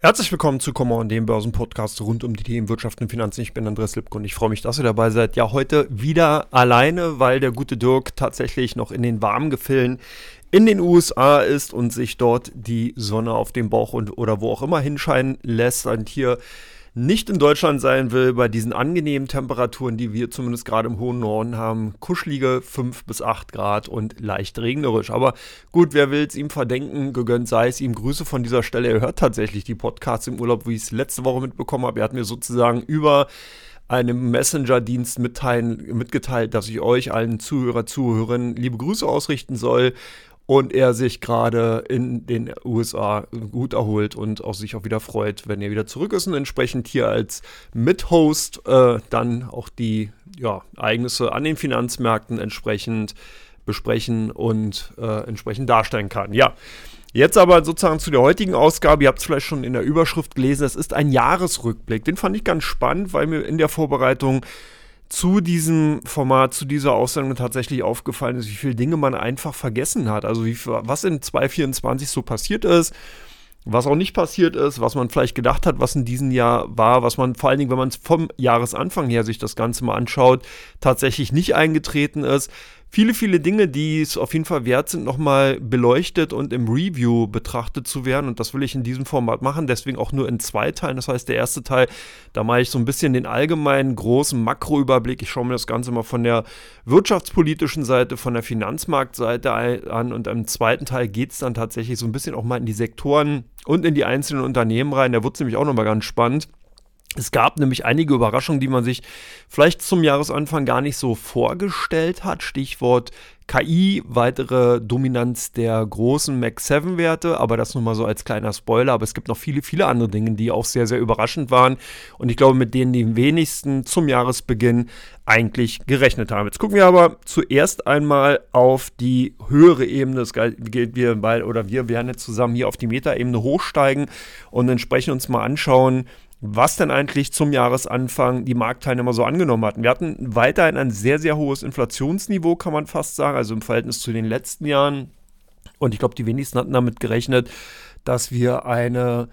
Herzlich willkommen zu Come On, dem Börsenpodcast rund um die Themen Wirtschaft und Finanzen. Ich bin Andreas Lipko und ich freue mich, dass ihr dabei seid. Ja, heute wieder alleine, weil der gute Dirk tatsächlich noch in den warmen Gefilden in den USA ist und sich dort die Sonne auf dem Bauch oder wo auch immer hinscheinen lässt und hier nicht in Deutschland sein will, bei diesen angenehmen Temperaturen, die wir zumindest gerade im hohen Norden haben. Kuschelige 5 bis 8 Grad und leicht regnerisch. Aber gut, wer will es ihm verdenken, gegönnt sei es ihm. Grüße von dieser Stelle. Er hört tatsächlich die Podcasts im Urlaub, wie ich es letzte Woche mitbekommen habe. Er hat mir sozusagen über einem Messenger-Dienst mitgeteilt, dass ich euch allen Zuhörerinnen liebe Grüße ausrichten soll. Und er sich gerade in den USA gut erholt und auch sich auch wieder freut, wenn er wieder zurück ist und entsprechend hier als Mithost dann auch die Ereignisse an den Finanzmärkten entsprechend besprechen und entsprechend darstellen kann. Ja, jetzt aber sozusagen zu der heutigen Ausgabe. Ihr habt es vielleicht schon in der Überschrift gelesen. Es ist ein Jahresrückblick. Den fand ich ganz spannend, weil mir in der Vorbereitung zu diesem Format, zu dieser Aussendung tatsächlich aufgefallen ist, wie viele Dinge man einfach vergessen hat. Also was in 2024 so passiert ist, was auch nicht passiert ist, was man vielleicht gedacht hat, was in diesem Jahr war, was man vor allen Dingen, wenn man es vom Jahresanfang her sich das Ganze mal anschaut, tatsächlich nicht eingetreten ist. Viele Dinge, die es auf jeden Fall wert sind, nochmal beleuchtet und im Review betrachtet zu werden. Und das will ich in diesem Format machen, deswegen auch nur in 2 Teilen. Das heißt, der erste Teil, da mache ich so ein bisschen den allgemeinen, großen Makroüberblick. Ich schaue mir das Ganze mal von der wirtschaftspolitischen Seite, von der Finanzmarktseite an. Und im zweiten Teil geht es dann tatsächlich so ein bisschen auch mal in die Sektoren und in die einzelnen Unternehmen rein. Da wird es nämlich auch nochmal ganz spannend. Es gab nämlich einige Überraschungen, die man sich vielleicht zum Jahresanfang gar nicht so vorgestellt hat. Stichwort KI, weitere Dominanz der großen Mac 7 Werte, aber das nur mal so als kleiner Spoiler. Aber es gibt noch viele andere Dinge, die auch sehr, sehr überraschend waren und ich glaube, mit denen die wenigsten zum Jahresbeginn eigentlich gerechnet haben. Jetzt gucken wir aber zuerst einmal auf die höhere Ebene. Das gilt wir werden jetzt zusammen hier auf die Metaebene hochsteigen und entsprechend uns mal anschauen, was denn eigentlich zum Jahresanfang die Marktteilnehmer so angenommen hatten. Wir hatten weiterhin ein sehr, sehr hohes Inflationsniveau, kann man fast sagen, also im Verhältnis zu den letzten Jahren. Und ich glaube, die wenigsten hatten damit gerechnet, dass wir eine,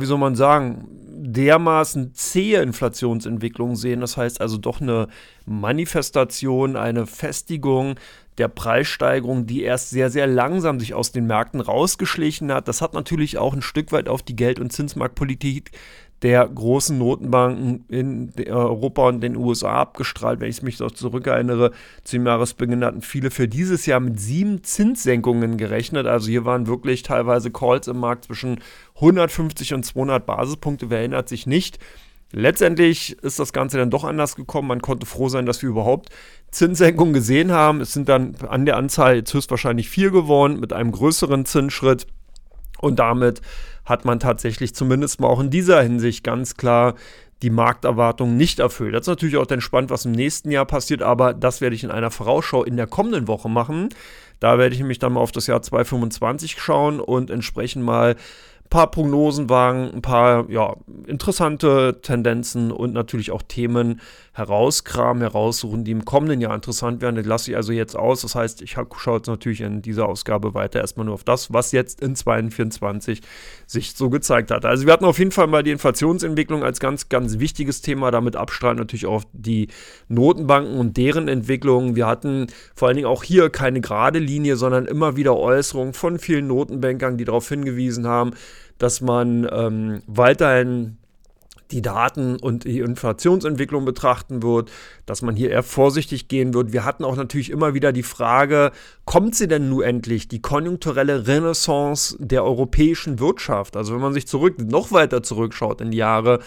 dermaßen zähe Inflationsentwicklung sehen. Das heißt also doch eine Manifestation, eine Festigung der Preissteigerung, die erst sehr, sehr langsam sich aus den Märkten rausgeschlichen hat. Das hat natürlich auch ein Stück weit auf die Geld- und Zinsmarktpolitik der großen Notenbanken in Europa und den USA abgestrahlt. Wenn ich mich noch zurückerinnere, zum Jahresbeginn hatten viele für dieses Jahr mit 7 Zinssenkungen gerechnet. Also hier waren wirklich teilweise Calls im Markt zwischen 150 und 200 Basispunkte. Wer erinnert sich nicht? Letztendlich ist das Ganze dann doch anders gekommen. Man konnte froh sein, dass wir überhaupt Zinssenkungen gesehen haben. Es sind dann an der Anzahl jetzt höchstwahrscheinlich 4 geworden mit einem größeren Zinsschritt. Und damit hat man tatsächlich zumindest mal auch in dieser Hinsicht ganz klar die Markterwartungen nicht erfüllt. Das ist natürlich auch dann spannend, was im nächsten Jahr passiert, aber das werde ich in einer Vorausschau in der kommenden Woche machen. Da werde ich nämlich dann mal auf das Jahr 2025 schauen und entsprechend mal ein paar Prognosen wagen, ein paar interessante Tendenzen und natürlich auch Themen heraussuchen, die im kommenden Jahr interessant werden. Das lasse ich also jetzt aus. Das heißt, ich schaue jetzt natürlich in dieser Ausgabe weiter erstmal nur auf das, was jetzt in 2024 sich so gezeigt hat. Also wir hatten auf jeden Fall mal die Inflationsentwicklung als ganz, ganz wichtiges Thema. Damit abstrahlen natürlich auch die Notenbanken und deren Entwicklung. Wir hatten vor allen Dingen auch hier keine gerade Linie, sondern immer wieder Äußerungen von vielen Notenbankern, die darauf hingewiesen haben, dass man weiterhin die Daten und die Inflationsentwicklung betrachten wird, dass man hier eher vorsichtig gehen wird. Wir hatten auch natürlich immer wieder die Frage, kommt sie denn nun endlich, die konjunkturelle Renaissance der europäischen Wirtschaft? Also wenn man sich noch weiter zurückschaut in die Jahre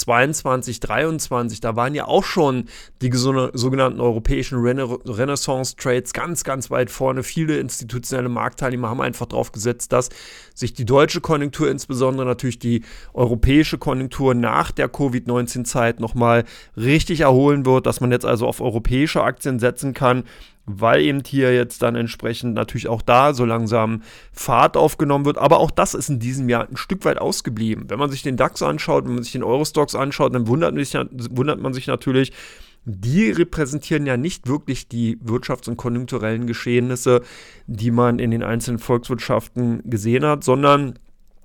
22, 23, da waren ja auch schon die sogenannten europäischen Renaissance-Trades ganz, ganz weit vorne. Viele institutionelle Marktteilnehmer haben einfach darauf gesetzt, dass sich die deutsche Konjunktur, insbesondere natürlich die europäische Konjunktur nach der Covid-19-Zeit nochmal richtig erholen wird, dass man jetzt also auf europäische Aktien setzen kann, weil eben hier jetzt dann entsprechend natürlich auch da so langsam Fahrt aufgenommen wird. Aber auch das ist in diesem Jahr ein Stück weit ausgeblieben. Wenn man sich den DAX anschaut, wenn man sich den Eurostoxx anschaut, dann wundert man sich natürlich, die repräsentieren ja nicht wirklich die wirtschafts- und konjunkturellen Geschehnisse, die man in den einzelnen Volkswirtschaften gesehen hat, sondern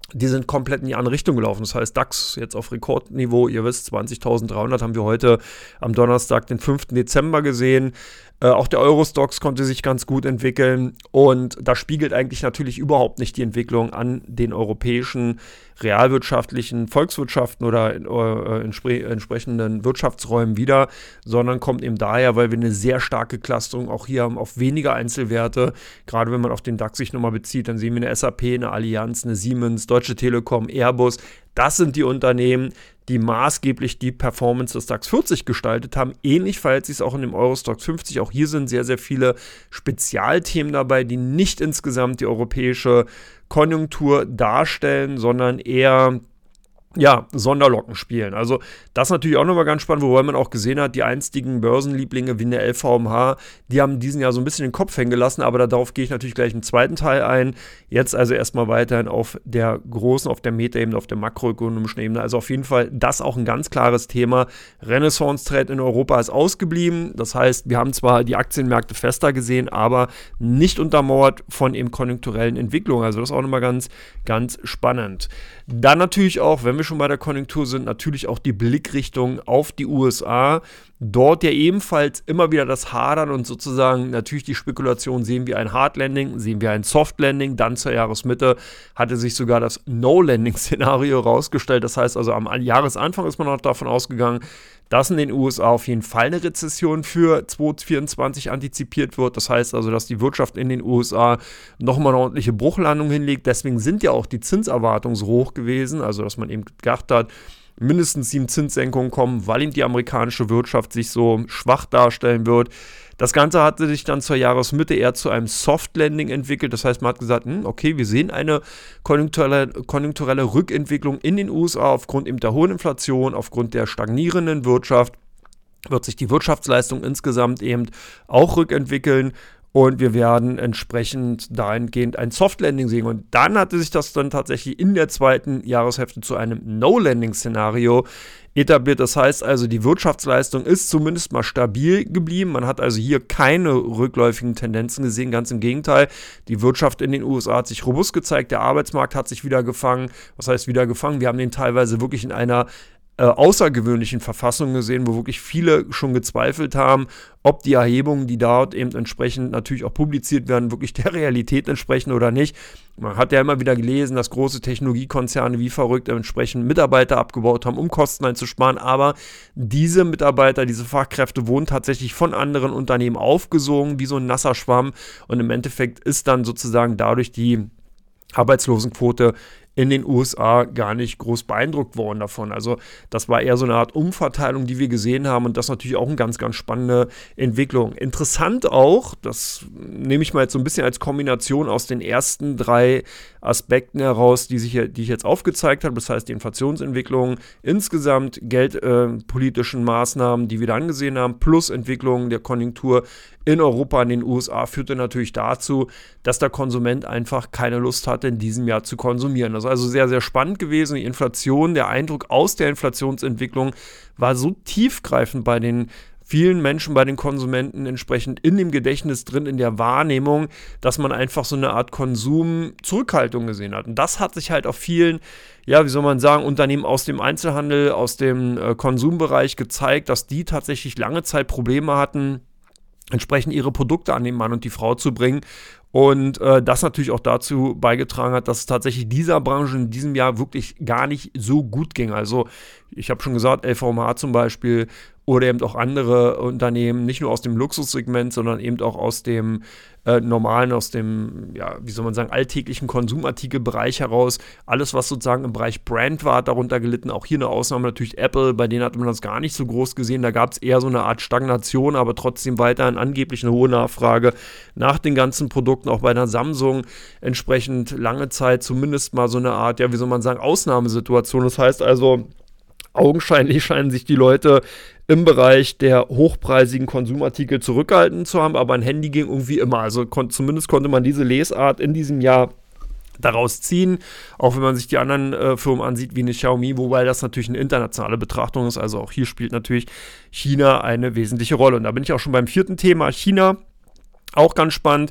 die sind komplett in die andere Richtung gelaufen. Das heißt, DAX jetzt auf Rekordniveau, ihr wisst, 20.300 haben wir heute am Donnerstag, den 5. Dezember gesehen. Auch der Euro-Stoxx konnte sich ganz gut entwickeln und das spiegelt eigentlich natürlich überhaupt nicht die Entwicklung an den europäischen realwirtschaftlichen Volkswirtschaften oder entsprechenden Wirtschaftsräumen wider, sondern kommt eben daher, weil wir eine sehr starke Clusterung auch hier haben auf weniger Einzelwerte. Gerade wenn man auf den DAX sich nochmal bezieht, dann sehen wir eine SAP, eine Allianz, eine Siemens, Deutsche Telekom, Airbus. Das sind die Unternehmen, die maßgeblich die Performance des DAX 40 gestaltet haben. Ähnlich verhält sich es auch in dem Euro-Stoxx 50. Auch hier sind sehr, sehr viele Spezialthemen dabei, die nicht insgesamt die europäische Konjunktur darstellen, sondern eher Sonderlocken spielen. Also das ist natürlich auch nochmal ganz spannend, wobei man auch gesehen hat, die einstigen Börsenlieblinge wie eine LVMH, die haben diesen Jahr so ein bisschen den Kopf hängen gelassen, aber darauf gehe ich natürlich gleich im zweiten Teil ein. Jetzt also erstmal weiterhin auf der großen, auf der Metaebene, auf der makroökonomischen Ebene. Also auf jeden Fall das auch ein ganz klares Thema. Renaissance-Trade in Europa ist ausgeblieben. Das heißt, wir haben zwar die Aktienmärkte fester gesehen, aber nicht untermauert von eben konjunkturellen Entwicklungen. Also das ist auch nochmal ganz, ganz spannend. Dann natürlich auch, wenn wir schon bei der Konjunktur sind, natürlich auch die Blickrichtung auf die USA. Dort ja ebenfalls immer wieder das Hadern und sozusagen natürlich die Spekulation, sehen wir ein Hard Landing, sehen wir ein Soft Landing, dann zur Jahresmitte hatte sich sogar das No-Landing-Szenario rausgestellt. Das heißt also am Jahresanfang ist man noch davon ausgegangen, dass in den USA auf jeden Fall eine Rezession für 2024 antizipiert wird. Das heißt also, dass die Wirtschaft in den USA nochmal eine ordentliche Bruchlandung hinlegt. Deswegen sind ja auch die Zinserwartungen so hoch gewesen, also dass man eben gedacht hat, mindestens 7 Zinssenkungen kommen, weil eben die amerikanische Wirtschaft sich so schwach darstellen wird. Das Ganze hatte sich dann zur Jahresmitte eher zu einem Soft Landing entwickelt. Das heißt, man hat gesagt, okay, wir sehen eine konjunkturelle Rückentwicklung in den USA aufgrund eben der hohen Inflation, aufgrund der stagnierenden Wirtschaft, wird sich die Wirtschaftsleistung insgesamt eben auch rückentwickeln. Und wir werden entsprechend dahingehend ein Soft-Landing sehen. Und dann hatte sich das dann tatsächlich in der zweiten Jahreshälfte zu einem No-Landing-Szenario etabliert. Das heißt also, die Wirtschaftsleistung ist zumindest mal stabil geblieben. Man hat also hier keine rückläufigen Tendenzen gesehen. Ganz im Gegenteil, die Wirtschaft in den USA hat sich robust gezeigt. Der Arbeitsmarkt hat sich wieder gefangen. Was heißt wieder gefangen? Wir haben den teilweise wirklich in einer außergewöhnlichen Verfassungen gesehen, wo wirklich viele schon gezweifelt haben, ob die Erhebungen, die dort eben entsprechend natürlich auch publiziert werden, wirklich der Realität entsprechen oder nicht. Man hat ja immer wieder gelesen, dass große Technologiekonzerne wie verrückt entsprechend Mitarbeiter abgebaut haben, um Kosten einzusparen, aber diese Mitarbeiter, diese Fachkräfte wurden tatsächlich von anderen Unternehmen aufgesogen, wie so ein nasser Schwamm, und im Endeffekt ist dann sozusagen dadurch die Arbeitslosenquote in den USA gar nicht groß beeindruckt worden davon. Also das war eher so eine Art Umverteilung, die wir gesehen haben, und das ist natürlich auch eine ganz, ganz spannende Entwicklung. Interessant auch, das nehme ich mal jetzt so ein bisschen als Kombination aus den ersten 3 Aspekten heraus, die ich jetzt aufgezeigt habe, das heißt die Inflationsentwicklung, insgesamt geldpolitischen Maßnahmen, die wir da angesehen haben, plus Entwicklung der Konjunktur in Europa, in den USA, führte natürlich dazu, dass der Konsument einfach keine Lust hatte, in diesem Jahr zu konsumieren. Das ist also sehr, sehr spannend gewesen. Die Inflation, der Eindruck aus der Inflationsentwicklung war so tiefgreifend bei den vielen Menschen, bei den Konsumenten entsprechend in dem Gedächtnis drin, in der Wahrnehmung, dass man einfach so eine Art Konsumzurückhaltung gesehen hat. Und das hat sich halt auf vielen, Unternehmen aus dem Einzelhandel, aus dem Konsumbereich gezeigt, dass die tatsächlich lange Zeit Probleme hatten, entsprechend ihre Produkte an den Mann und die Frau zu bringen. Und das natürlich auch dazu beigetragen hat, dass es tatsächlich dieser Branche in diesem Jahr wirklich gar nicht so gut ging. Also ich habe schon gesagt, LVMH zum Beispiel oder eben auch andere Unternehmen, nicht nur aus dem Luxussegment, sondern eben auch aus dem normalen, aus dem, alltäglichen Konsumartikelbereich heraus. Alles, was sozusagen im Bereich Brand war, hat darunter gelitten. Auch hier eine Ausnahme natürlich Apple, bei denen hat man das gar nicht so groß gesehen. Da gab es eher so eine Art Stagnation, aber trotzdem weiterhin angeblich eine hohe Nachfrage nach den ganzen Produkten. Auch bei einer Samsung entsprechend lange Zeit zumindest mal so eine Art, Ausnahmesituation. Das heißt also, augenscheinlich scheinen sich die Leute im Bereich der hochpreisigen Konsumartikel zurückgehalten zu haben, aber ein Handy ging irgendwie immer. Also zumindest konnte man diese Lesart in diesem Jahr daraus ziehen, auch wenn man sich die anderen Firmen ansieht, wie eine Xiaomi, wobei das natürlich eine internationale Betrachtung ist. Also auch hier spielt natürlich China eine wesentliche Rolle. Und da bin ich auch schon beim 4. Thema, China. Auch ganz spannend,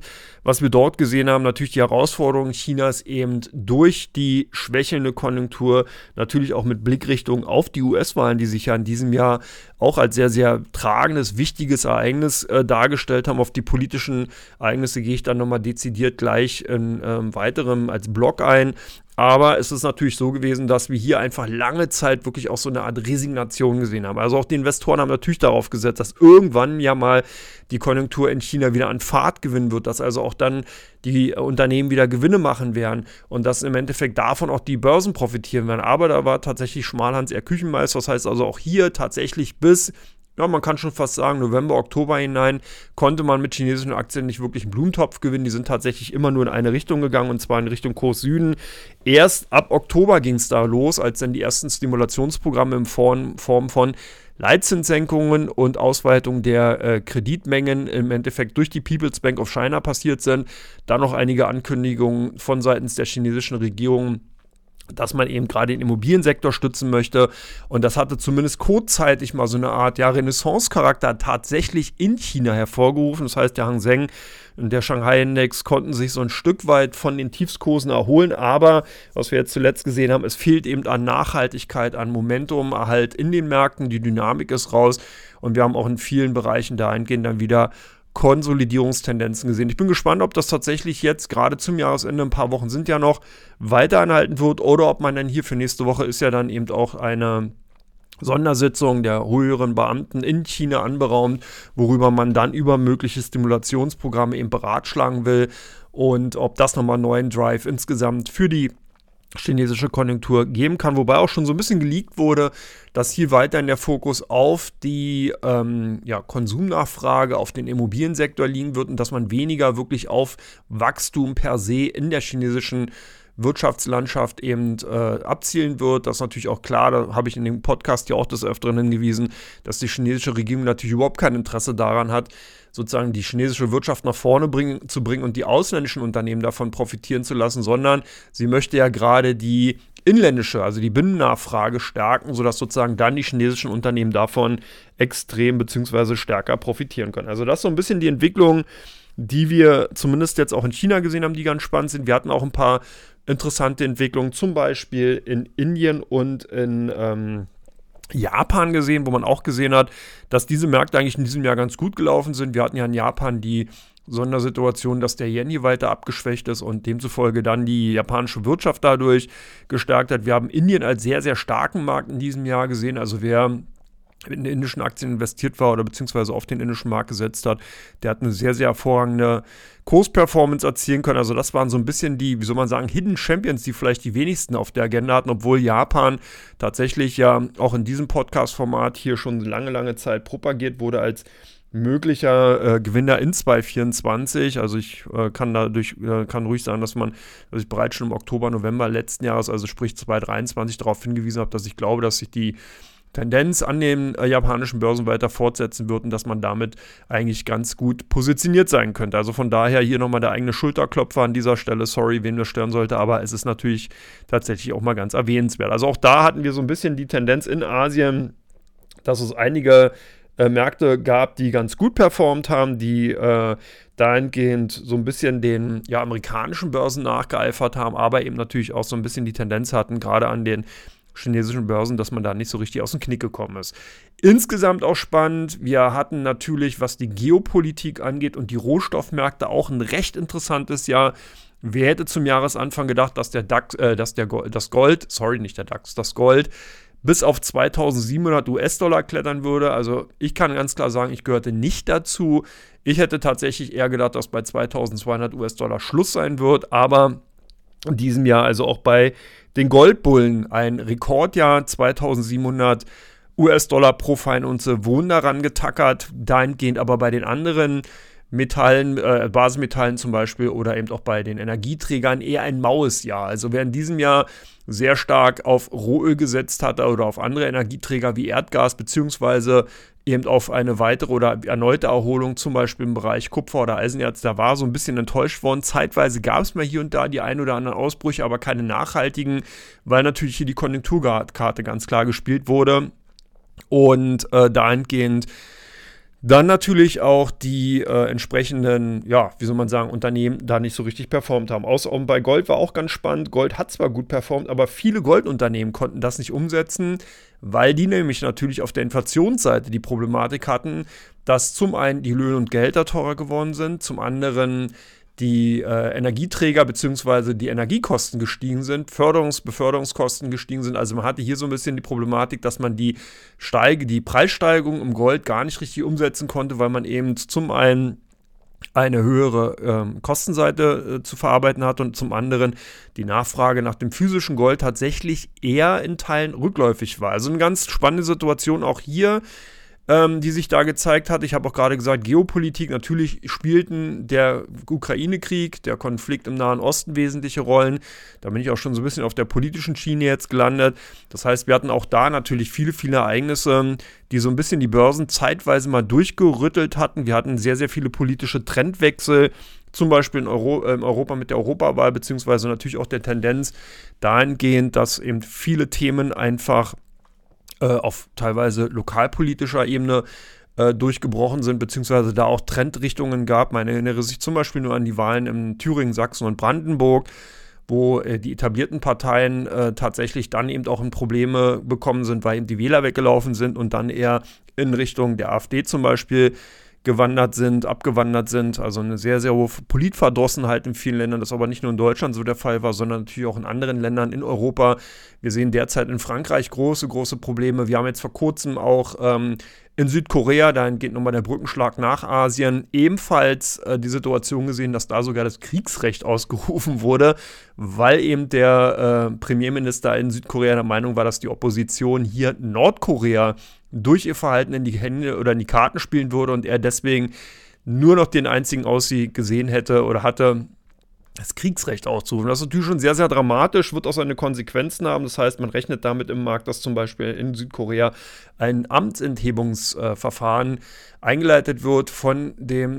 was wir dort gesehen haben, natürlich die Herausforderung Chinas eben durch die schwächelnde Konjunktur, natürlich auch mit Blickrichtung auf die US-Wahlen, die sich ja in diesem Jahr auch als sehr, sehr tragendes, wichtiges Ereignis dargestellt haben. Auf die politischen Ereignisse gehe ich dann nochmal dezidiert gleich in weiterem als Block ein. Aber es ist natürlich so gewesen, dass wir hier einfach lange Zeit wirklich auch so eine Art Resignation gesehen haben. Also auch die Investoren haben natürlich darauf gesetzt, dass irgendwann ja mal die Konjunktur in China wieder an Fahrt gewinnen wird, dass also auch dann die Unternehmen wieder Gewinne machen werden und dass im Endeffekt davon auch die Börsen profitieren werden. Aber da war tatsächlich Schmalhans eher Küchenmeister. Das heißt also auch hier tatsächlich bis, ja, man kann schon fast sagen, November, Oktober hinein konnte man mit chinesischen Aktien nicht wirklich einen Blumentopf gewinnen. Die sind tatsächlich immer nur in eine Richtung gegangen, und zwar in Richtung Kurs Süden. Erst ab Oktober ging es da los, als dann die ersten Stimulationsprogramme in Form von Leitzinssenkungen und Ausweitung der Kreditmengen im Endeffekt durch die People's Bank of China passiert sind. Dann noch einige Ankündigungen von seitens der chinesischen Regierung, dass man eben gerade den Immobiliensektor stützen möchte. Und das hatte zumindest kurzzeitig mal so eine Art Renaissance-Charakter tatsächlich in China hervorgerufen. Das heißt, der Hang Seng und der Shanghai-Index konnten sich so ein Stück weit von den Tiefskursen erholen. Aber, was wir jetzt zuletzt gesehen haben, es fehlt eben an Nachhaltigkeit, an Momentum, halt in den Märkten. Die Dynamik ist raus. Und wir haben auch in vielen Bereichen dahingehend dann wieder Konsolidierungstendenzen gesehen. Ich bin gespannt, ob das tatsächlich jetzt gerade zum Jahresende, ein paar Wochen sind ja noch, weiter anhalten wird oder ob man dann hier für nächste Woche ist ja dann eben auch eine Sondersitzung der höheren Beamten in China anberaumt, worüber man dann über mögliche Stimulationsprogramme eben beratschlagen will und ob das nochmal einen neuen Drive insgesamt für die chinesische Konjunktur geben kann, wobei auch schon so ein bisschen geleakt wurde, dass hier weiterhin der Fokus auf die Konsumnachfrage, auf den Immobiliensektor liegen wird und dass man weniger wirklich auf Wachstum per se in der chinesischen Wirtschaftslandschaft eben abzielen wird. Das ist natürlich auch klar, da habe ich in dem Podcast ja auch des Öfteren hingewiesen, dass die chinesische Regierung natürlich überhaupt kein Interesse daran hat, sozusagen die chinesische Wirtschaft nach vorne zu bringen und die ausländischen Unternehmen davon profitieren zu lassen, sondern sie möchte ja gerade die inländische, also die Binnennachfrage stärken, sodass sozusagen dann die chinesischen Unternehmen davon extrem bzw. stärker profitieren können. Also das ist so ein bisschen die Entwicklung, die wir zumindest jetzt auch in China gesehen haben, die ganz spannend sind. Wir hatten auch ein paar interessante Entwicklungen, zum Beispiel in Indien und in Japan gesehen, wo man auch gesehen hat, dass diese Märkte eigentlich in diesem Jahr ganz gut gelaufen sind. Wir hatten ja in Japan die Sondersituation, dass der Yen hier weiter abgeschwächt ist und demzufolge dann die japanische Wirtschaft dadurch gestärkt hat. Wir haben Indien als sehr, sehr starken Markt in diesem Jahr gesehen. Also wer in indischen Aktien investiert war oder beziehungsweise auf den indischen Markt gesetzt hat, der hat eine sehr, sehr hervorragende Kursperformance erzielen können. Also das waren so ein bisschen die, wie soll man sagen, Hidden Champions, die vielleicht die wenigsten auf der Agenda hatten, obwohl Japan tatsächlich ja auch in diesem Podcast-Format hier schon lange, lange Zeit propagiert wurde als möglicher Gewinner in 2024. Also ich kann ruhig sagen, dass ich bereits schon im Oktober, November letzten Jahres, also sprich 2023, darauf hingewiesen habe, dass ich glaube, dass sich die Tendenz an den japanischen Börsen weiter fortsetzen wird und dass man damit eigentlich ganz gut positioniert sein könnte. Also von daher hier nochmal der eigene Schulterklopfer an dieser Stelle. Sorry, wen das stören sollte, aber es ist natürlich tatsächlich auch mal ganz erwähnenswert. Also auch da hatten wir so ein bisschen die Tendenz in Asien, dass es einige Märkte gab, die ganz gut performt haben, die dahingehend so ein bisschen den amerikanischen Börsen nachgeeifert haben, aber eben natürlich auch so ein bisschen die Tendenz hatten, gerade an den chinesischen Börsen, dass man da nicht so richtig aus dem Knick gekommen ist. Insgesamt auch spannend. Wir hatten natürlich, was die Geopolitik angeht und die Rohstoffmärkte, auch ein recht interessantes Jahr. Wer hätte zum Jahresanfang gedacht, dass das Gold bis auf 2.700 US-Dollar klettern würde? Also ich kann ganz klar sagen, ich gehörte nicht dazu. Ich hätte tatsächlich eher gedacht, dass bei 2.200 US-Dollar Schluss sein wird, aber in diesem Jahr also auch bei den Goldbullen ein Rekordjahr, 2.700 US-Dollar pro Feinunze wurden daran getackert, dahingehend aber bei den anderen Metallen, Basismetallen zum Beispiel oder eben auch bei den Energieträgern eher ein maues Jahr. Also wer in diesem Jahr sehr stark auf Rohöl gesetzt hatte oder auf andere Energieträger wie Erdgas, beziehungsweise eben auf eine weitere oder erneute Erholung, zum Beispiel im Bereich Kupfer oder Eisenerz, da war so ein bisschen enttäuscht worden. Zeitweise gab es mal hier und da die ein oder anderen Ausbrüche, aber keine nachhaltigen, weil natürlich hier die Konjunkturkarte ganz klar gespielt wurde und dahingehend dann natürlich auch die entsprechenden, ja, wie soll man sagen, Unternehmen da nicht so richtig performt haben. Außer bei Gold war auch ganz spannend. Gold hat zwar gut performt, aber viele Goldunternehmen konnten das nicht umsetzen, weil die nämlich natürlich auf der Inflationsseite die Problematik hatten, dass zum einen die Löhne und Gehälter teurer geworden sind, zum anderen die Energieträger bzw. die Energiekosten gestiegen sind, Beförderungskosten gestiegen sind. Also man hatte hier so ein bisschen die Problematik, dass man die Preissteigerung im Gold gar nicht richtig umsetzen konnte, weil man eben zum einen eine höhere Kostenseite zu verarbeiten hat und zum anderen die Nachfrage nach dem physischen Gold tatsächlich eher in Teilen rückläufig war. Also eine ganz spannende Situation auch hier, die sich da gezeigt hat. Ich habe auch gerade gesagt, Geopolitik, natürlich spielten der Ukraine-Krieg, der Konflikt im Nahen Osten wesentliche Rollen. Da bin ich auch schon so ein bisschen auf der politischen Schiene jetzt gelandet. Das heißt, wir hatten auch da natürlich viele, viele Ereignisse, die so ein bisschen die Börsen zeitweise mal durchgerüttelt hatten. Wir hatten sehr, sehr viele politische Trendwechsel, zum Beispiel in Europa mit der Europawahl, beziehungsweise natürlich auch der Tendenz dahingehend, dass eben viele Themen einfach auf teilweise lokalpolitischer Ebene durchgebrochen sind, beziehungsweise da auch Trendrichtungen gab. Man erinnere sich zum Beispiel nur an die Wahlen in Thüringen, Sachsen und Brandenburg, wo die etablierten Parteien tatsächlich dann eben auch in Probleme bekommen sind, weil eben die Wähler weggelaufen sind und dann eher in Richtung der AfD zum Beispiel abgewandert sind, also eine sehr, sehr hohe Politverdrossenheit in vielen Ländern, das aber nicht nur in Deutschland so der Fall war, sondern natürlich auch in anderen Ländern in Europa. Wir sehen derzeit in Frankreich große, große Probleme. Wir haben jetzt vor kurzem auch in Südkorea, dahin geht nochmal der Brückenschlag nach Asien, ebenfalls die Situation gesehen, dass da sogar das Kriegsrecht ausgerufen wurde, weil eben der Premierminister in Südkorea der Meinung war, dass die Opposition hier Nordkorea durch ihr Verhalten in die Hände oder in die Karten spielen würde und er deswegen nur noch den einzigen Ausweg gesehen hätte oder hatte, das Kriegsrecht auszurufen. Das ist natürlich schon sehr, sehr dramatisch, wird auch seine Konsequenzen haben. Das heißt, man rechnet damit im Markt, dass zum Beispiel in Südkorea ein Amtsenthebungsverfahren eingeleitet wird von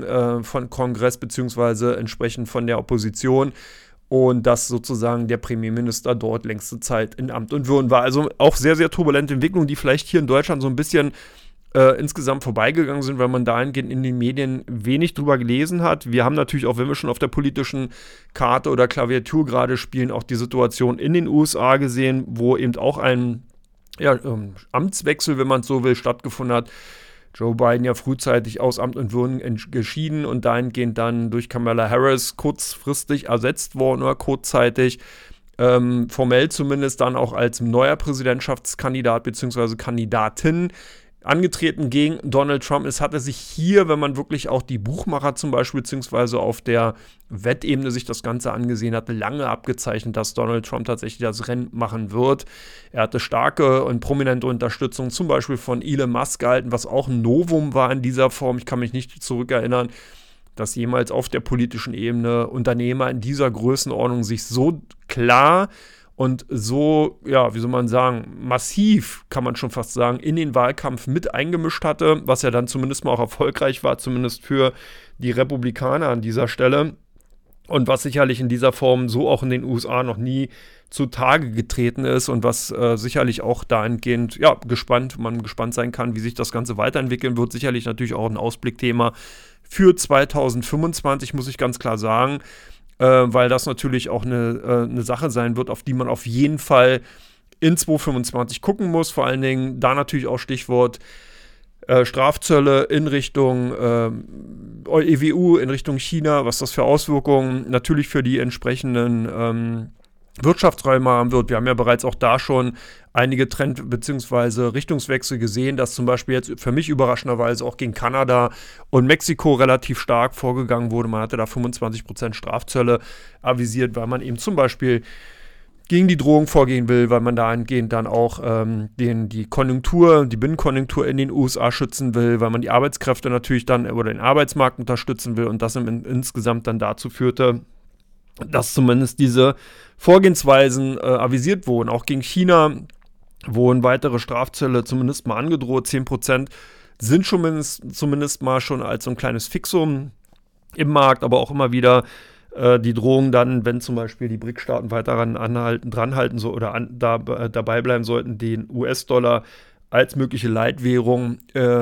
Kongress beziehungsweise entsprechend von der Opposition. Und dass sozusagen der Premierminister dort längste Zeit in Amt und Würden war. Also auch sehr, sehr turbulente Entwicklungen, die vielleicht hier in Deutschland so ein bisschen insgesamt vorbeigegangen sind, weil man dahingehend in den Medien wenig drüber gelesen hat. Wir haben natürlich auch, wenn wir schon auf der politischen Karte oder Klaviatur gerade spielen, auch die Situation in den USA gesehen, wo eben auch ein Amtswechsel, wenn man es so will, stattgefunden hat. Joe Biden ja frühzeitig aus Amt und Würden geschieden und dahingehend dann durch Kamala Harris kurzfristig ersetzt worden oder kurzzeitig, formell zumindest dann auch als neuer Präsidentschaftskandidat bzw. Kandidatin angetreten gegen Donald Trump. Es hatte sich hier, wenn man wirklich auch die Buchmacher zum Beispiel beziehungsweise auf der Wettebene sich das Ganze angesehen hatte, lange abgezeichnet, dass Donald Trump tatsächlich das Rennen machen wird. Er hatte starke und prominente Unterstützung zum Beispiel von Elon Musk gehalten, was auch ein Novum war in dieser Form. Ich kann mich nicht zurückerinnern, dass jemals auf der politischen Ebene Unternehmer in dieser Größenordnung sich so klar und so, ja, wie soll man sagen, massiv, kann man schon fast sagen, in den Wahlkampf mit eingemischt hatte, was ja dann zumindest mal auch erfolgreich war, zumindest für die Republikaner an dieser Stelle. Und was sicherlich in dieser Form so auch in den USA noch nie zutage getreten ist und was sicherlich auch dahingehend, ja, man gespannt sein kann, wie sich das Ganze weiterentwickeln wird. Sicherlich natürlich auch ein Ausblickthema für 2025, muss ich ganz klar sagen. Weil das natürlich auch eine Sache sein wird, auf die man auf jeden Fall in 2025 gucken muss. Vor allen Dingen da natürlich auch Stichwort Strafzölle in Richtung EWU, in Richtung China, was das für Auswirkungen natürlich für die entsprechenden Wirtschaftsräume haben wird. Wir haben ja bereits auch da schon einige Trend- bzw. Richtungswechsel gesehen, dass zum Beispiel jetzt für mich überraschenderweise auch gegen Kanada und Mexiko relativ stark vorgegangen wurde. Man hatte da 25% Strafzölle avisiert, weil man eben zum Beispiel gegen die Drohung vorgehen will, weil man dahingehend dann auch die Binnenkonjunktur in den USA schützen will, weil man die Arbeitskräfte natürlich dann oder den Arbeitsmarkt unterstützen will und das insgesamt dann dazu führte, dass zumindest diese Vorgehensweisen avisiert wurden. Auch gegen China wurden weitere Strafzölle zumindest mal angedroht. 10% sind zumindest mal schon als so ein kleines Fixum im Markt, aber auch immer wieder die Drohung dann, wenn zum Beispiel die BRIC-Staaten weiter dranhalten so, oder dabei bleiben sollten, den US-Dollar als mögliche Leitwährung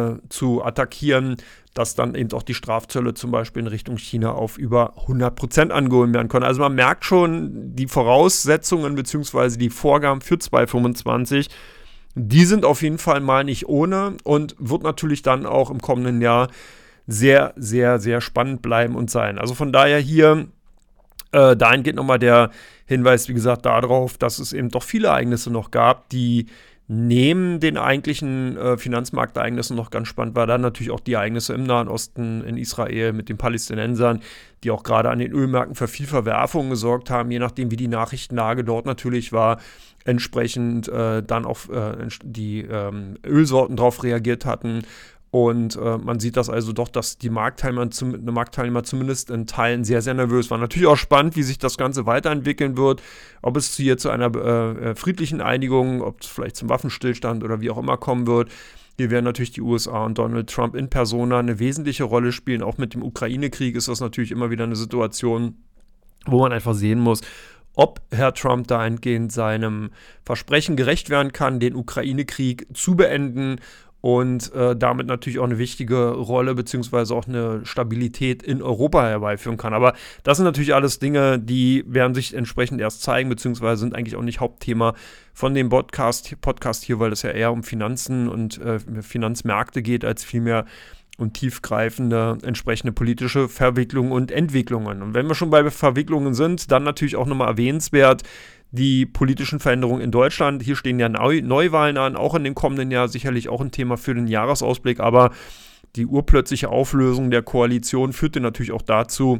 zu attackieren, dass dann eben auch die Strafzölle zum Beispiel in Richtung China auf über 100% angehoben werden können. Also man merkt schon, die Voraussetzungen bzw. die Vorgaben für 2025, die sind auf jeden Fall mal nicht ohne und wird natürlich dann auch im kommenden Jahr sehr, sehr, sehr spannend bleiben und sein. Also von daher hier dahingehend nochmal der Hinweis, wie gesagt, darauf, dass es eben doch viele Ereignisse noch gab, die neben den eigentlichen Finanzmarktereignissen noch ganz spannend war. Dann natürlich auch die Ereignisse im Nahen Osten, in Israel mit den Palästinensern, die auch gerade an den Ölmärkten für viel Verwerfung gesorgt haben, je nachdem, wie die Nachrichtenlage dort natürlich war, entsprechend dann auf die Ölsorten darauf reagiert hatten. Und man sieht das also doch, dass die Marktteilnehmer zumindest in Teilen sehr, sehr nervös waren. Natürlich auch spannend, wie sich das Ganze weiterentwickeln wird, ob es hier zu einer friedlichen Einigung, ob es vielleicht zum Waffenstillstand oder wie auch immer kommen wird. Hier werden natürlich die USA und Donald Trump in Persona eine wesentliche Rolle spielen. Auch mit dem Ukraine-Krieg ist das natürlich immer wieder eine Situation, wo man einfach sehen muss, ob Herr Trump dahingehend seinem Versprechen gerecht werden kann, den Ukraine-Krieg zu beenden und damit natürlich auch eine wichtige Rolle beziehungsweise auch eine Stabilität in Europa herbeiführen kann. Aber das sind natürlich alles Dinge, die werden sich entsprechend erst zeigen, beziehungsweise sind eigentlich auch nicht Hauptthema von dem Podcast hier, weil es ja eher um Finanzen und Finanzmärkte geht, als vielmehr um tiefgreifende entsprechende politische Verwicklungen und Entwicklungen. Und wenn wir schon bei Verwicklungen sind, dann natürlich auch nochmal erwähnenswert, die politischen Veränderungen in Deutschland. Hier stehen ja Neuwahlen an, auch in dem kommenden Jahr sicherlich auch ein Thema für den Jahresausblick, aber die urplötzliche Auflösung der Koalition führte natürlich auch dazu,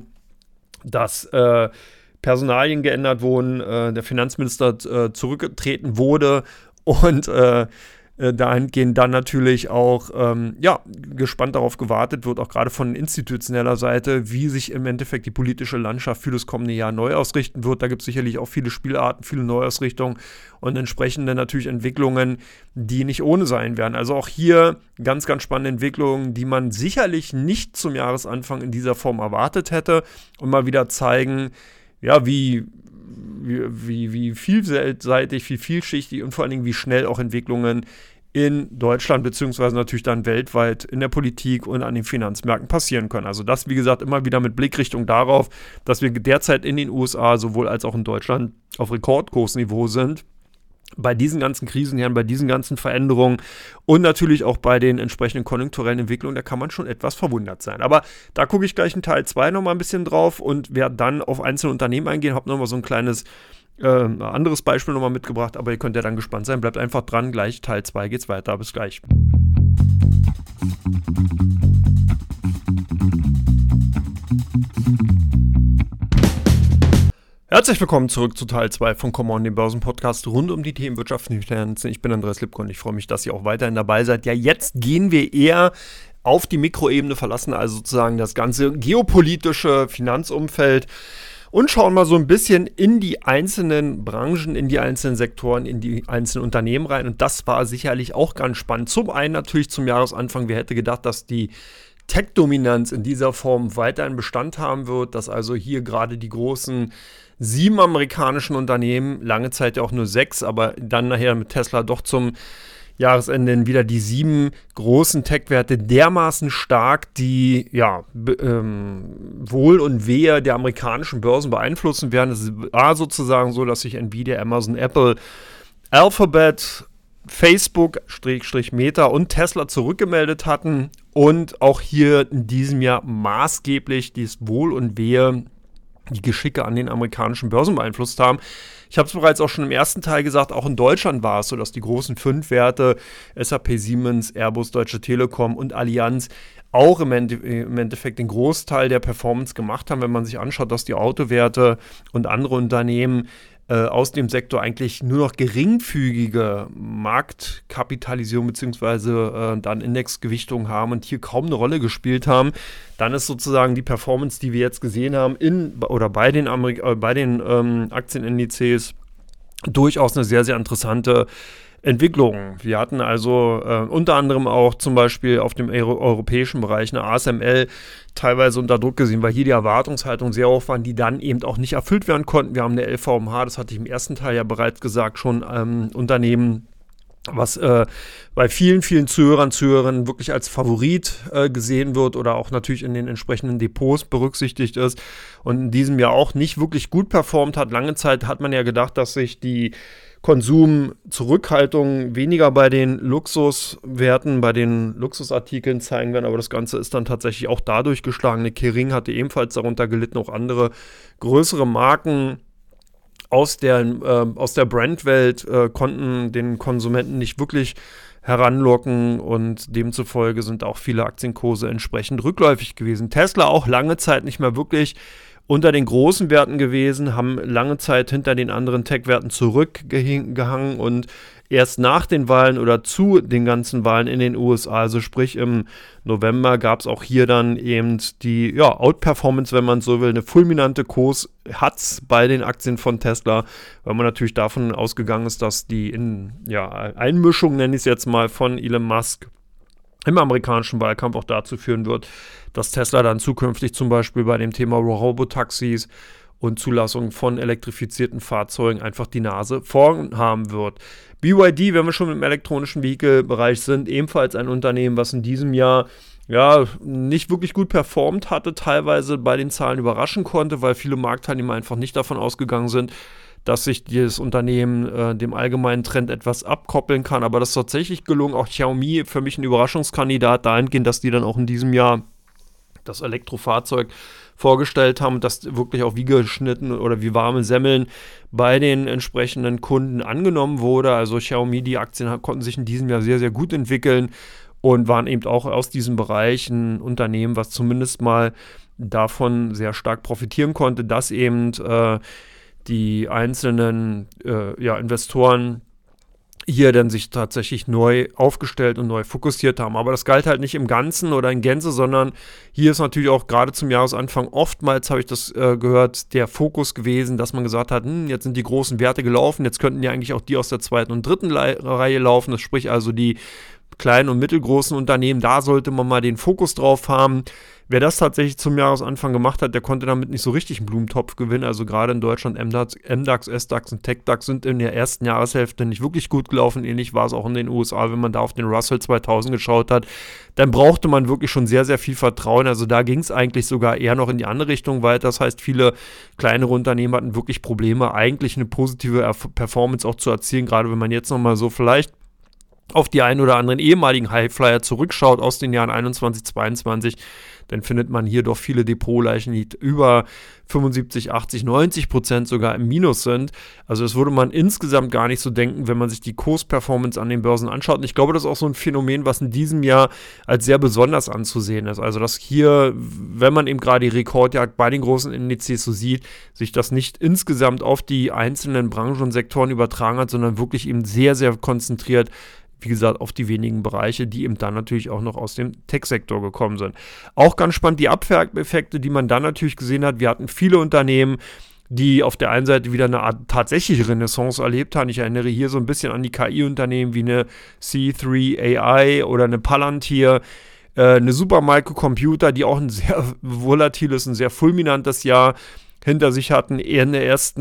dass Personalien geändert wurden, der Finanzminister zurückgetreten wurde und dahingehend dann natürlich auch gespannt darauf gewartet wird, auch gerade von institutioneller Seite, wie sich im Endeffekt die politische Landschaft für das kommende Jahr neu ausrichten wird. Da gibt es sicherlich auch viele Spielarten, viele Neuausrichtungen und entsprechende natürlich Entwicklungen, die nicht ohne sein werden. Also auch hier ganz, ganz spannende Entwicklungen, die man sicherlich nicht zum Jahresanfang in dieser Form erwartet hätte und mal wieder zeigen, ja, wie vielseitig, wie vielschichtig und vor allen Dingen wie schnell auch Entwicklungen in Deutschland beziehungsweise natürlich dann weltweit in der Politik und an den Finanzmärkten passieren können. Also das, wie gesagt, immer wieder mit Blickrichtung darauf, dass wir derzeit in den USA sowohl als auch in Deutschland auf Rekordkursniveau sind. Bei diesen ganzen Krisenherren, bei diesen ganzen Veränderungen und natürlich auch bei den entsprechenden konjunkturellen Entwicklungen, da kann man schon etwas verwundert sein. Aber da gucke ich gleich in Teil 2 nochmal ein bisschen drauf und werde dann auf einzelne Unternehmen eingehen. Habe nochmal so ein kleines anderes Beispiel nochmal mitgebracht, aber ihr könnt ja dann gespannt sein. Bleibt einfach dran, gleich Teil 2 geht's weiter. Bis gleich. Herzlich willkommen zurück zu Teil 2 von Come On, dem Börsenpodcast rund um die Themen Wirtschaft und Finanzen. Ich bin Andreas Lipko und ich freue mich, dass ihr auch weiterhin dabei seid. Ja, jetzt gehen wir eher auf die Mikroebene, verlassen also sozusagen das ganze geopolitische Finanzumfeld und schauen mal so ein bisschen in die einzelnen Branchen, in die einzelnen Sektoren, in die einzelnen Unternehmen rein. Und das war sicherlich auch ganz spannend. Zum einen natürlich zum Jahresanfang. Wer hätte gedacht, dass die Tech-Dominanz in dieser Form weiterhin Bestand haben wird, dass also hier gerade die großen 7 amerikanischen Unternehmen, lange Zeit ja auch nur 6, aber dann nachher mit Tesla doch zum Jahresende wieder die 7 großen Tech-Werte dermaßen stark, die Wohl und Wehe der amerikanischen Börsen beeinflussen werden. Es war sozusagen so, dass sich Nvidia, Amazon, Apple, Alphabet, Facebook, Meta und Tesla zurückgemeldet hatten und auch hier in diesem Jahr maßgeblich dieses Wohl und Wehe, die Geschicke an den amerikanischen Börsen beeinflusst haben. Ich habe es bereits auch schon im ersten Teil gesagt, auch in Deutschland war es so, dass die großen 5 Werte, SAP, Siemens, Airbus, Deutsche Telekom und Allianz, auch im Endeffekt den Großteil der Performance gemacht haben. Wenn man sich anschaut, dass die Autowerte und andere Unternehmen aus dem Sektor eigentlich nur noch geringfügige Marktkapitalisierung bzw. dann Indexgewichtung haben und hier kaum eine Rolle gespielt haben, dann ist sozusagen die Performance, die wir jetzt gesehen haben bei den Aktienindizes durchaus eine sehr, sehr interessante Entwicklung. Wir hatten also unter anderem auch zum Beispiel auf dem europäischen Bereich eine ASML teilweise unter Druck gesehen, weil hier die Erwartungshaltung sehr hoch waren, die dann eben auch nicht erfüllt werden konnten. Wir haben eine LVMH, das hatte ich im ersten Teil ja bereits gesagt, schon Unternehmen, was bei vielen, vielen Zuhörern wirklich als Favorit gesehen wird oder auch natürlich in den entsprechenden Depots berücksichtigt ist und in diesem Jahr auch nicht wirklich gut performt hat. Lange Zeit hat man ja gedacht, dass sich die Konsumzurückhaltung weniger bei den Luxuswerten, bei den Luxusartikeln zeigen werden, aber das Ganze ist dann tatsächlich auch dadurch geschlagen. Eine Kering hatte ebenfalls darunter gelitten, auch andere größere Marken aus der Brandwelt konnten den Konsumenten nicht wirklich heranlocken und demzufolge sind auch viele Aktienkurse entsprechend rückläufig gewesen. Tesla auch lange Zeit nicht mehr wirklich unter den großen Werten gewesen, haben lange Zeit hinter den anderen Tech-Werten zurückgehangen und erst nach den Wahlen oder zu den ganzen Wahlen in den USA, also sprich im November, gab es auch hier dann eben die Outperformance, wenn man so will, eine fulminante Kurs-Hatz bei den Aktien von Tesla, weil man natürlich davon ausgegangen ist, dass die Einmischung, nenne ich es jetzt mal, von Elon Musk im amerikanischen Wahlkampf auch dazu führen wird, dass Tesla dann zukünftig zum Beispiel bei dem Thema Robotaxis und Zulassung von elektrifizierten Fahrzeugen einfach die Nase vorn haben wird. BYD, wenn wir schon im elektronischen Vehicle-Bereich sind, ebenfalls ein Unternehmen, was in diesem Jahr nicht wirklich gut performt hatte, teilweise bei den Zahlen überraschen konnte, weil viele Marktteilnehmer einfach nicht davon ausgegangen sind, dass sich dieses Unternehmen dem allgemeinen Trend etwas abkoppeln kann. Aber das ist tatsächlich gelungen. Auch Xiaomi für mich ein Überraschungskandidat dahingehend, dass die dann auch in diesem Jahr das Elektrofahrzeug vorgestellt haben und das wirklich auch wie geschnitten oder wie warme Semmeln bei den entsprechenden Kunden angenommen wurde. Also Xiaomi, die Aktien konnten sich in diesem Jahr sehr, sehr gut entwickeln und waren eben auch aus diesem Bereich ein Unternehmen, was zumindest mal davon sehr stark profitieren konnte, dass eben die einzelnen Investoren hier dann sich tatsächlich neu aufgestellt und neu fokussiert haben. Aber das galt halt nicht im Ganzen oder in Gänze, sondern hier ist natürlich auch gerade zum Jahresanfang oftmals, habe ich das gehört, der Fokus gewesen, dass man gesagt hat, jetzt sind die großen Werte gelaufen, jetzt könnten ja eigentlich auch die aus der zweiten und dritten Reihe laufen, das sprich also die kleinen und mittelgroßen Unternehmen, da sollte man mal den Fokus drauf haben. Wer das tatsächlich zum Jahresanfang gemacht hat, der konnte damit nicht so richtig einen Blumentopf gewinnen. Also gerade in Deutschland MDAX, SDAX und TechDAX sind in der ersten Jahreshälfte nicht wirklich gut gelaufen. Ähnlich war es auch in den USA, wenn man da auf den Russell 2000 geschaut hat. Dann brauchte man wirklich schon sehr, sehr viel Vertrauen. Also da ging es eigentlich sogar eher noch in die andere Richtung weiter. Das heißt, viele kleinere Unternehmen hatten wirklich Probleme, eigentlich eine positive Performance auch zu erzielen. Gerade wenn man jetzt nochmal so vielleicht auf die ein oder anderen ehemaligen Highflyer zurückschaut aus den Jahren 21, 22, dann findet man hier doch viele Depotleichen, die über 75, 80, 90% sogar im Minus sind. Also das würde man insgesamt gar nicht so denken, wenn man sich die Kursperformance an den Börsen anschaut. Und ich glaube, das ist auch so ein Phänomen, was in diesem Jahr als sehr besonders anzusehen ist. Also dass hier, wenn man eben gerade die Rekordjagd bei den großen Indizes so sieht, sich das nicht insgesamt auf die einzelnen Branchen und Sektoren übertragen hat, sondern wirklich eben sehr, sehr konzentriert, wie gesagt, auf die wenigen Bereiche, die eben dann natürlich auch noch aus dem Tech-Sektor gekommen sind. Auch ganz spannend die Abwerteffekte, die man dann natürlich gesehen hat. Wir hatten viele Unternehmen, die auf der einen Seite wieder eine Art tatsächliche Renaissance erlebt haben. Ich erinnere hier so ein bisschen an die KI-Unternehmen wie eine C3 AI oder eine Palantir, eine Supermicro Computer, die auch ein sehr volatiles, ein sehr fulminantes Jahr hinter sich hatten, eher in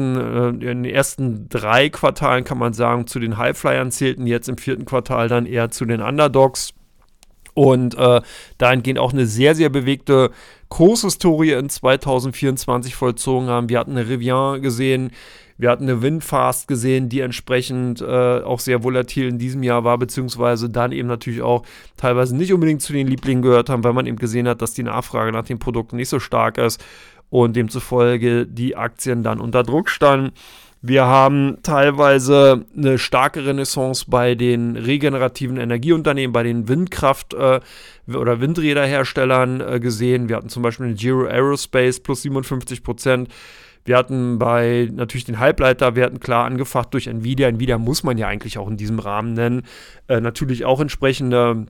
den ersten 3 Quartalen, kann man sagen, zu den Highflyern zählten, jetzt im 4. Quartal dann eher zu den Underdogs. Und dahingehend auch eine sehr, sehr bewegte Kurshistorie in 2024 vollzogen haben. Wir hatten eine Rivian gesehen, wir hatten eine Winfast gesehen, die entsprechend auch sehr volatil in diesem Jahr war, beziehungsweise dann eben natürlich auch teilweise nicht unbedingt zu den Lieblingen gehört haben, weil man eben gesehen hat, dass die Nachfrage nach den Produkten nicht so stark ist und demzufolge die Aktien dann unter Druck standen. Wir haben teilweise eine starke Renaissance bei den regenerativen Energieunternehmen, bei den Windkraft- oder Windräderherstellern gesehen. Wir hatten zum Beispiel eine Giro Aerospace plus 57%. Wir hatten bei natürlich den Halbleiterwerten klar angefacht durch Nvidia. Nvidia muss man ja eigentlich auch in diesem Rahmen nennen. Natürlich auch entsprechende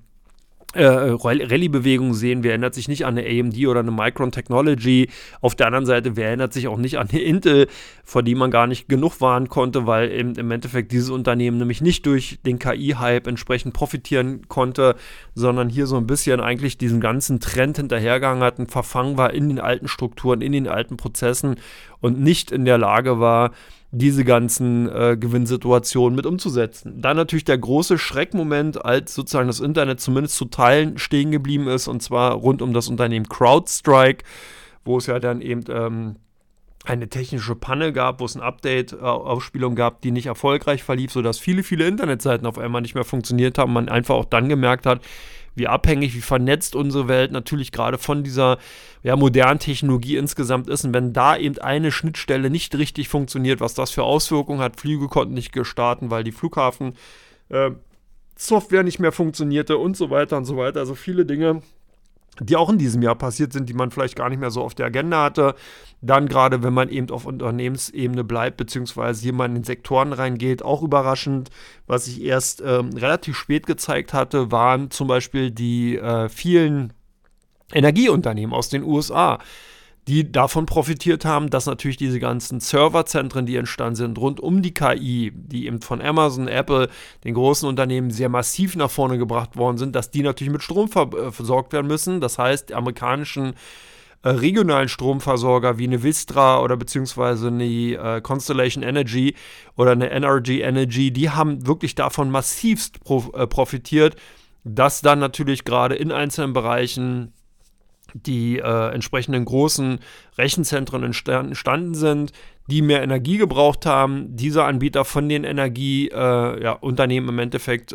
Rallye-Bewegungen sehen. Wer erinnert sich nicht an eine AMD oder eine Micron Technology? Auf der anderen Seite, wer erinnert sich auch nicht an eine Intel, vor die man gar nicht genug warnen konnte, weil im Endeffekt dieses Unternehmen nämlich nicht durch den KI-Hype entsprechend profitieren konnte, sondern hier so ein bisschen eigentlich diesen ganzen Trend hinterhergegangen hat und verfangen war in den alten Strukturen, in den alten Prozessen und nicht in der Lage war, diese ganzen Gewinnsituationen mit umzusetzen. Dann natürlich der große Schreckmoment, als sozusagen das Internet zumindest zu Teilen stehen geblieben ist, und zwar rund um das Unternehmen CrowdStrike, wo es ja dann eben eine technische Panne gab, wo es eine Update-Aufspielung gab, die nicht erfolgreich verlief, sodass viele Internetseiten auf einmal nicht mehr funktioniert haben. Man einfach auch dann gemerkt hat, wie abhängig, wie vernetzt unsere Welt natürlich gerade von dieser modernen Technologie insgesamt ist. Und wenn da eben eine Schnittstelle nicht richtig funktioniert, was das für Auswirkungen hat, Flüge konnten nicht gestarten, weil die Flughafen-Software nicht mehr funktionierte und so weiter und so weiter. Also viele Dinge, die auch in diesem Jahr passiert sind, die man vielleicht gar nicht mehr so auf der Agenda hatte. Dann gerade, wenn man eben auf Unternehmensebene bleibt, beziehungsweise hier mal in den Sektoren reingeht, auch überraschend, was sich erst relativ spät gezeigt hatte, waren zum Beispiel die vielen Energieunternehmen aus den USA, die davon profitiert haben, dass natürlich diese ganzen Serverzentren, die entstanden sind, rund um die KI, die eben von Amazon, Apple, den großen Unternehmen sehr massiv nach vorne gebracht worden sind, dass die natürlich mit Strom versorgt werden müssen. Das heißt, die amerikanischen regionalen Stromversorger wie eine Vistra oder beziehungsweise eine Constellation Energy oder eine NRG Energy, die haben wirklich davon massivst profitiert, dass dann natürlich gerade in einzelnen Bereichen die entsprechenden großen Rechenzentren entstanden sind, die mehr Energie gebraucht haben. Diese Anbieter von den Energieunternehmen im Endeffekt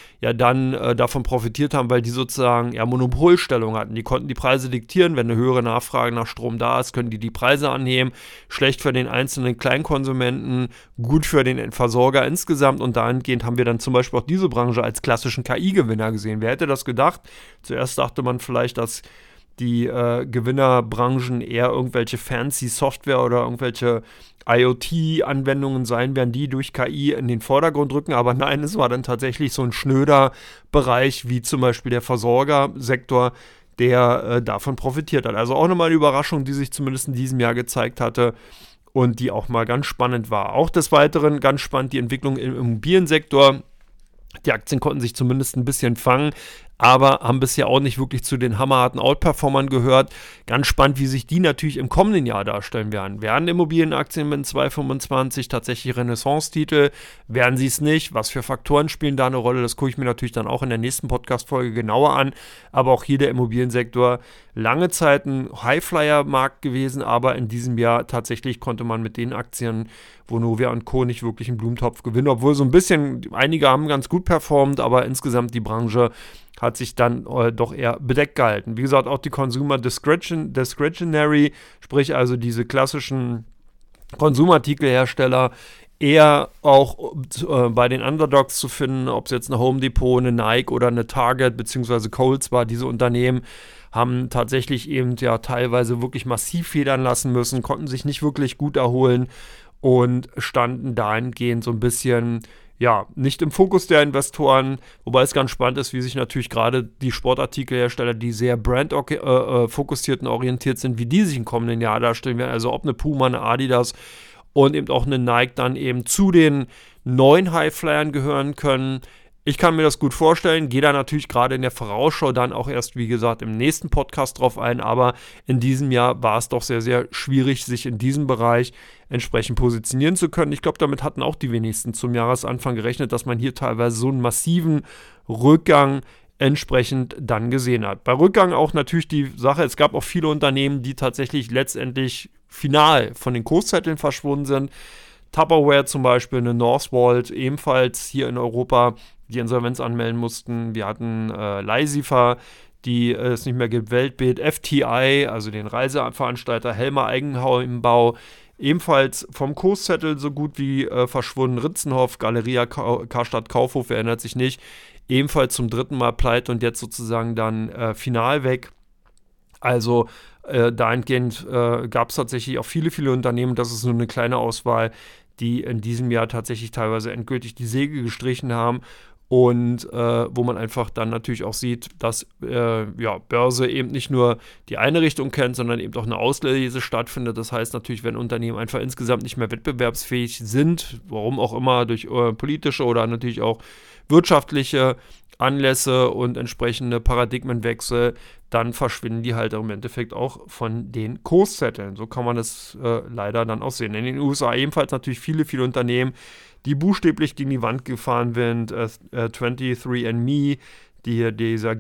dann davon profitiert haben, weil die sozusagen Monopolstellung hatten. Die konnten die Preise diktieren. Wenn eine höhere Nachfrage nach Strom da ist, können die Preise anheben. Schlecht für den einzelnen Kleinkonsumenten, gut für den Versorger insgesamt. Und dahingehend haben wir dann zum Beispiel auch diese Branche als klassischen KI-Gewinner gesehen. Wer hätte das gedacht? Zuerst dachte man vielleicht, dass die Gewinnerbranchen eher irgendwelche fancy Software oder irgendwelche IoT-Anwendungen sein werden, die durch KI in den Vordergrund rücken. Aber nein, es war dann tatsächlich so ein schnöder Bereich, wie zum Beispiel der Versorgersektor, der davon profitiert hat. Also auch nochmal eine Überraschung, die sich zumindest in diesem Jahr gezeigt hatte und die auch mal ganz spannend war. Auch des Weiteren ganz spannend die Entwicklung im Immobiliensektor. Die Aktien konnten sich zumindest ein bisschen fangen, aber haben bisher auch nicht wirklich zu den hammerharten Outperformern gehört. Ganz spannend, wie sich die natürlich im kommenden Jahr darstellen werden. Werden Immobilienaktien mit 2,25 tatsächlich Renaissance-Titel? Werden sie es nicht? Was für Faktoren spielen da eine Rolle? Das gucke ich mir natürlich dann auch in der nächsten Podcast-Folge genauer an. Aber auch hier der Immobiliensektor lange Zeit ein Highflyer-Markt gewesen, aber in diesem Jahr tatsächlich konnte man mit den Aktien Vonovia und Co. nicht wirklich einen Blumentopf gewinnen, obwohl so ein bisschen, einige haben ganz gut performt, aber insgesamt die Branche hat sich dann doch eher bedeckt gehalten. Wie gesagt, auch die Consumer Discretionary, sprich also diese klassischen Konsumartikelhersteller, eher auch bei den Underdogs zu finden, ob es jetzt eine Home Depot, eine Nike oder eine Target bzw. Kohl's war. Diese Unternehmen haben tatsächlich eben teilweise wirklich massiv federn lassen müssen, konnten sich nicht wirklich gut erholen und standen dahingehend so ein bisschen nicht im Fokus der Investoren, wobei es ganz spannend ist, wie sich natürlich gerade die Sportartikelhersteller, die sehr brand-fokussiert und orientiert sind, wie die sich im kommenden Jahr darstellen werden. Also ob eine Puma, eine Adidas und eben auch eine Nike dann eben zu den neuen Highflyern gehören können. Ich kann mir das gut vorstellen, gehe da natürlich gerade in der Vorausschau dann auch erst, wie gesagt, im nächsten Podcast drauf ein, aber in diesem Jahr war es doch sehr, sehr schwierig, sich in diesem Bereich entsprechend positionieren zu können. Ich glaube, damit hatten auch die wenigsten zum Jahresanfang gerechnet, dass man hier teilweise so einen massiven Rückgang entsprechend dann gesehen hat. Bei Rückgang auch natürlich die Sache, es gab auch viele Unternehmen, die tatsächlich letztendlich final von den Kurszetteln verschwunden sind. Tupperware zum Beispiel, eine Northvolt, ebenfalls hier in Europa, die Insolvenz anmelden mussten. Wir hatten Leisifer, die es nicht mehr gibt, Weltbild, FTI, also den Reiseveranstalter Helmer Eigenheimbau, ebenfalls vom Kurszettel so gut wie verschwunden. Ritzenhoff, Galeria, Karstadt Kaufhof, erinnert sich nicht, ebenfalls zum dritten Mal pleite und jetzt sozusagen dann final weg. Also dahingehend gab es tatsächlich auch viele Unternehmen, das ist nur eine kleine Auswahl, die in diesem Jahr tatsächlich teilweise endgültig die Segel gestrichen haben und wo man einfach dann natürlich auch sieht, dass Börse eben nicht nur die eine Richtung kennt, sondern eben auch eine Auslese stattfindet. Das heißt natürlich, wenn Unternehmen einfach insgesamt nicht mehr wettbewerbsfähig sind, warum auch immer, durch politische oder natürlich auch wirtschaftliche Anlässe und entsprechende Paradigmenwechsel, dann verschwinden die halt im Endeffekt auch von den Kurszetteln. So kann man das leider dann auch sehen. In den USA ebenfalls natürlich viele Unternehmen, die buchstäblich gegen die Wand gefahren sind. 23andMe, dieser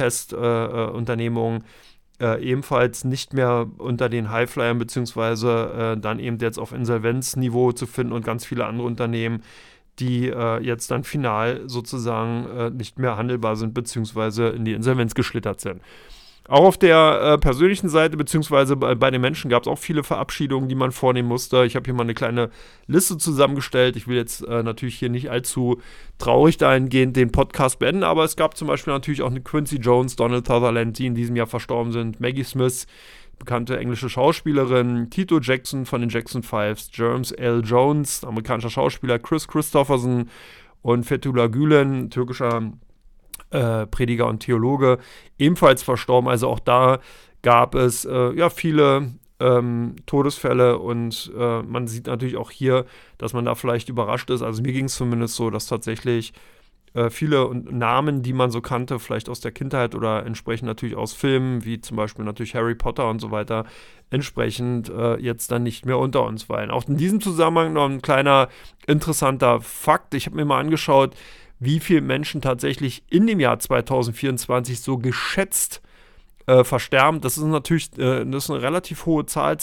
Gentest-Unternehmung, ebenfalls nicht mehr unter den Highflyern beziehungsweise dann eben jetzt auf Insolvenzniveau zu finden und ganz viele andere Unternehmen, die jetzt dann final sozusagen nicht mehr handelbar sind beziehungsweise in die Insolvenz geschlittert sind. Auch auf der persönlichen Seite beziehungsweise bei den Menschen gab es auch viele Verabschiedungen, die man vornehmen musste. Ich habe hier mal eine kleine Liste zusammengestellt. Ich will jetzt natürlich hier nicht allzu traurig dahingehend den Podcast beenden, aber es gab zum Beispiel natürlich auch eine Quincy Jones, Donald Sutherland, die in diesem Jahr verstorben sind, Maggie Smith, bekannte englische Schauspielerin, Tito Jackson von den Jackson Fives, James L. Jones, amerikanischer Schauspieler, Chris Christopherson und Fethullah Gülen, türkischer Prediger und Theologe, ebenfalls verstorben. Also auch da gab es viele Todesfälle und man sieht natürlich auch hier, dass man da vielleicht überrascht ist. Also mir ging es zumindest so, dass tatsächlich viele Namen, die man so kannte, vielleicht aus der Kindheit oder entsprechend natürlich aus Filmen, wie zum Beispiel natürlich Harry Potter und so weiter, entsprechend jetzt dann nicht mehr unter uns weilen. Auch in diesem Zusammenhang noch ein kleiner interessanter Fakt. Ich habe mir mal angeschaut, wie viele Menschen tatsächlich in dem Jahr 2024 so geschätzt versterben. Das ist natürlich das ist eine relativ hohe Zahl.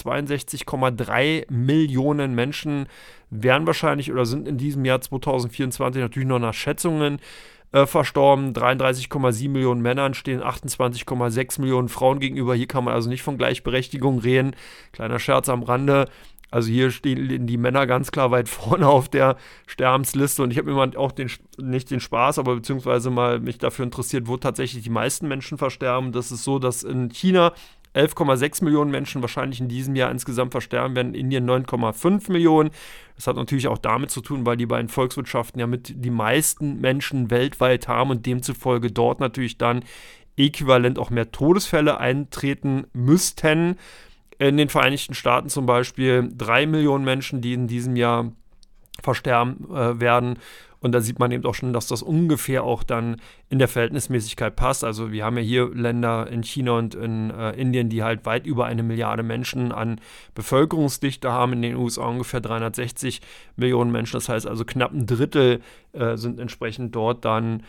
62,3 Millionen Menschen werden wahrscheinlich oder sind in diesem Jahr 2024 natürlich noch nach Schätzungen verstorben. 33,7 Millionen Männern stehen 28,6 Millionen Frauen gegenüber. Hier kann man also nicht von Gleichberechtigung reden. Kleiner Scherz am Rande. Also hier stehen die Männer ganz klar weit vorne auf der Sterbensliste und ich habe mir mal auch nicht den Spaß, aber beziehungsweise mal mich dafür interessiert, wo tatsächlich die meisten Menschen versterben. Das ist so, dass in China 11,6 Millionen Menschen wahrscheinlich in diesem Jahr insgesamt versterben werden, in Indien 9,5 Millionen. Das hat natürlich auch damit zu tun, weil die beiden Volkswirtschaften ja mit die meisten Menschen weltweit haben und demzufolge dort natürlich dann äquivalent auch mehr Todesfälle eintreten müssten. In den Vereinigten Staaten zum Beispiel 3 Millionen Menschen, die in diesem Jahr versterben werden. Und da sieht man eben auch schon, dass das ungefähr auch dann in der Verhältnismäßigkeit passt. Also wir haben ja hier Länder in China und in Indien, die halt weit über 1 Milliarde Menschen an Bevölkerungsdichte haben. In den USA ungefähr 360 Millionen Menschen. Das heißt also knapp ein Drittel sind entsprechend dort dann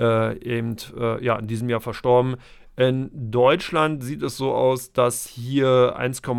in diesem Jahr verstorben. In Deutschland sieht es so aus, dass hier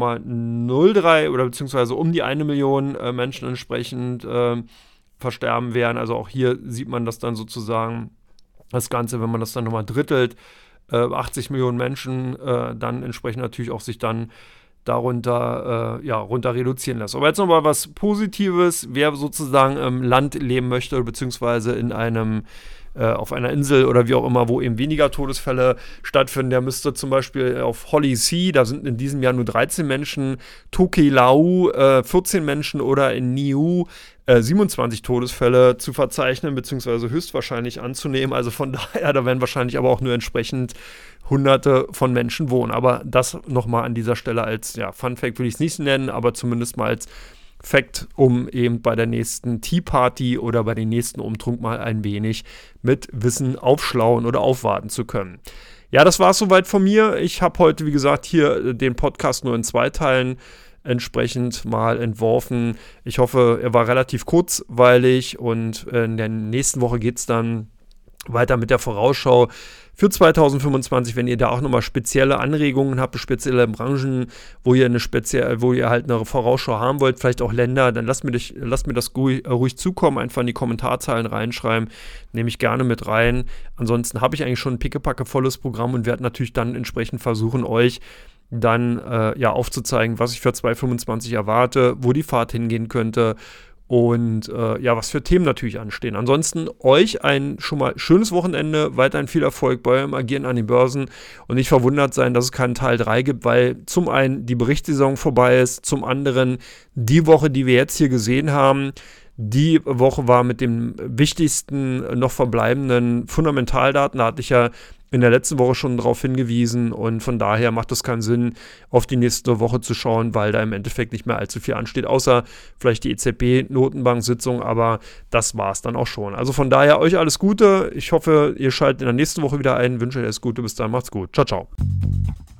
1,03 oder beziehungsweise um die 1 Million Menschen entsprechend versterben werden. Also auch hier sieht man das dann sozusagen, das Ganze, wenn man das dann nochmal drittelt, 80 Millionen Menschen dann entsprechend natürlich auch sich dann darunter runter reduzieren lässt. Aber jetzt nochmal was Positives, wer sozusagen im Land leben möchte, beziehungsweise in einem auf einer Insel oder wie auch immer, wo eben weniger Todesfälle stattfinden. Der müsste zum Beispiel auf Holy-See, da sind in diesem Jahr nur 13 Menschen, Tokelau 14 Menschen oder in Niue 27 Todesfälle zu verzeichnen, beziehungsweise höchstwahrscheinlich anzunehmen. Also von daher, da werden wahrscheinlich aber auch nur entsprechend Hunderte von Menschen wohnen. Aber das nochmal an dieser Stelle als Fun Fact will ich es nicht nennen, aber zumindest mal als Fact, um eben bei der nächsten Tea Party oder bei den nächsten Umtrunk mal ein wenig mit Wissen aufschlauen oder aufwarten zu können. Ja, das war es soweit von mir. Ich habe heute, wie gesagt, hier den Podcast nur in 2 Teilen entsprechend mal entworfen. Ich hoffe, er war relativ kurzweilig und in der nächsten Woche geht es dann weiter mit der Vorausschau für 2025, wenn ihr da auch nochmal spezielle Anregungen habt, spezielle Branchen, wo ihr halt eine Vorausschau haben wollt, vielleicht auch Länder, dann lasst mir das ruhig zukommen, einfach in die Kommentarzeilen reinschreiben, nehme ich gerne mit rein. Ansonsten habe ich eigentlich schon ein pickepacke volles Programm und werde natürlich dann entsprechend versuchen, euch dann aufzuzeigen, was ich für 2025 erwarte, wo die Fahrt hingehen könnte. Und was für Themen natürlich anstehen. Ansonsten euch ein schon mal schönes Wochenende, weiterhin viel Erfolg bei eurem Agieren an den Börsen und nicht verwundert sein, dass es keinen Teil 3 gibt, weil zum einen die Berichtssaison vorbei ist, zum anderen die Woche, die wir jetzt hier gesehen haben, die Woche war mit den wichtigsten noch verbleibenden Fundamentaldaten, da hatte ich ja in der letzten Woche schon darauf hingewiesen und von daher macht es keinen Sinn, auf die nächste Woche zu schauen, weil da im Endeffekt nicht mehr allzu viel ansteht, außer vielleicht die EZB-Notenbank-Sitzung, aber das war es dann auch schon. Also von daher euch alles Gute. Ich hoffe, ihr schaltet in der nächsten Woche wieder ein. Wünsche euch alles Gute. Bis dann, macht's gut. Ciao, ciao.